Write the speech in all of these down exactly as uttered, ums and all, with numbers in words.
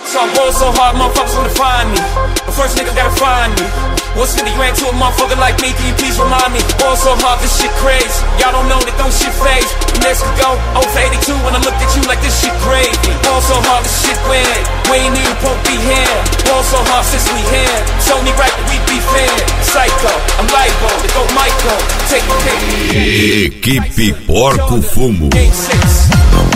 So I ball so hard, motherfuckers wanna find me. The first nigga gotta find me. What's fifty grand to a motherfucker like me? Can you please remind me? Ball so hard, this shit crazy. Y'all don't know that don't shit phase. Next could go oh for eighty-two when I looked at you like this shit crazy. Ball so hard, this shit weird. We ain't even supposed to be here. Ball so hard since we here. It's only right that we be fair. Psycho, I'm libo, to go Michael. Take the pick. Equipe Porco Fumo. Game six.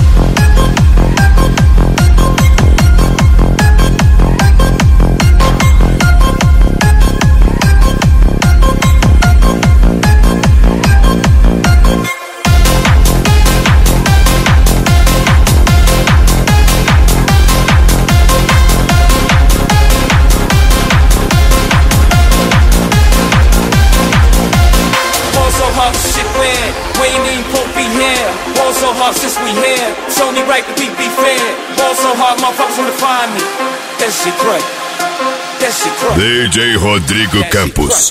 Since we here, it's only right that we be fair. Ball so hard, motherfuckers wanna find me. That shit crack. That shit crack. D J Rodrigo Campos.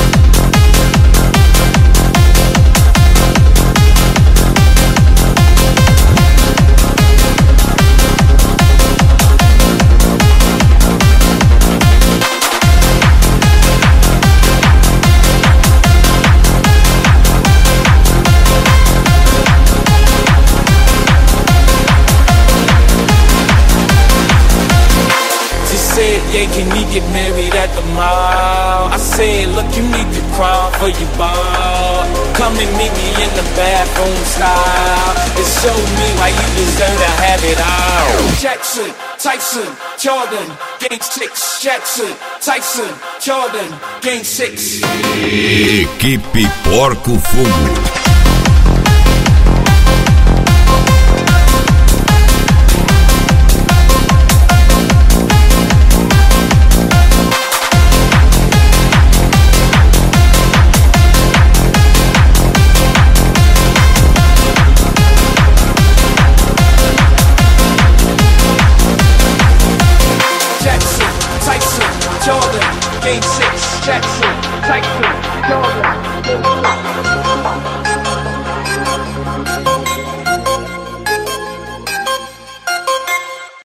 Yeah, can we get married at the mall? I said, look, you need to crawl for your ball. Come and meet me in the bathroom style. And show me why you deserve to have it all. Jackson, Tyson, Jordan, game six. Jackson, Tyson, Jordan, game six. Equipe Porco Fumo. Jordan, game six, Jackson, Tyson, Jordan, game six.